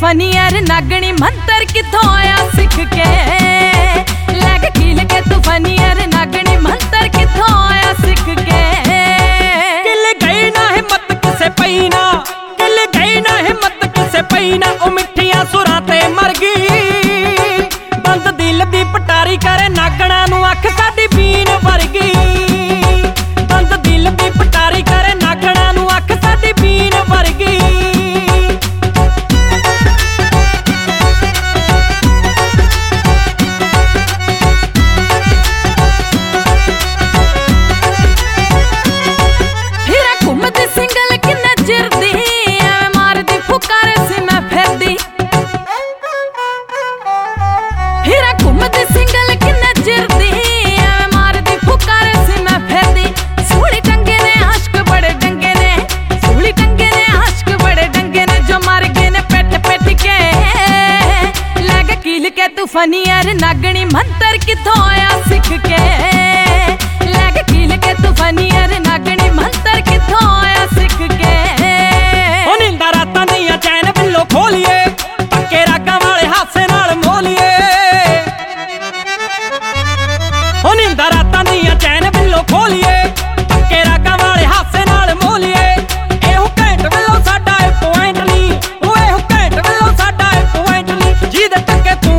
Funny यार नागणी मंतर किथों आया सीख के। लैग कील के तू फनी यार नागणी मंतर किथों आया सीख के। किल गई ना हिम्मत किसे पई ना, किल गई ना हिम्मत किसे पई ना। ओ मिठियां सुरां ते मर गई, बंद दिल दी पटारी करे नागणा नूं अख साडी बीन वर्गी। बंद दिल दी पटारी करे नागणा नूं अख साडी बीन वर्गी। तू फनी यार नागणी मंतर किथों आया सीख के। लैग कील के तू फनी यार नागणी मंतर किथों आया सीख के। ओ नींदा रातां दियां चैन बिल्लो खोलिए, पक्के रागां वाले हासे नाल मोलिए। ओ नींदा रातां दियां चैन बिल्लो खोलिए, पक्के रागां वाले हासे नाल मोलिए। एहो घैंट बिल्लो साडा पॉइंट नी, ओ एहो घैंट बिल्लो साडा पॉइंट नी। जिहदे टक्के तू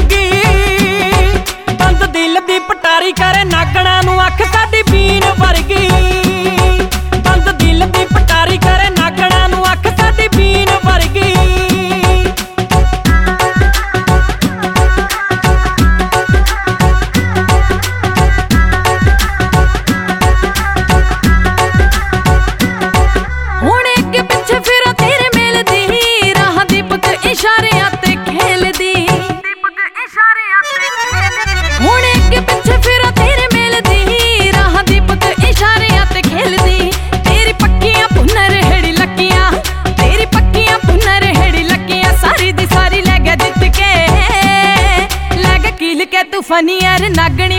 पटारी करे नागणा नूं अख साडी बीन वर्गी। बंद दिल दी पटारी करे नागणा नूं अख साडी बीन वर्गी। हुण अगे पिछे फिरो तेरे मेल दी, राह दी पुत इशारियां ते खेलदी। हुण अगे पिछे फिरो तेरे मेल दी, राह दी पुत इशारियां ते खेलदी। तेरी पक्कियां पुनर हेड़ी लक्कियां, तेरी पक्कियां पुनर हेड़ी लक्कियां। सारी दी सारी लै गया जित के। लैग कील के तू फनी यार नागणी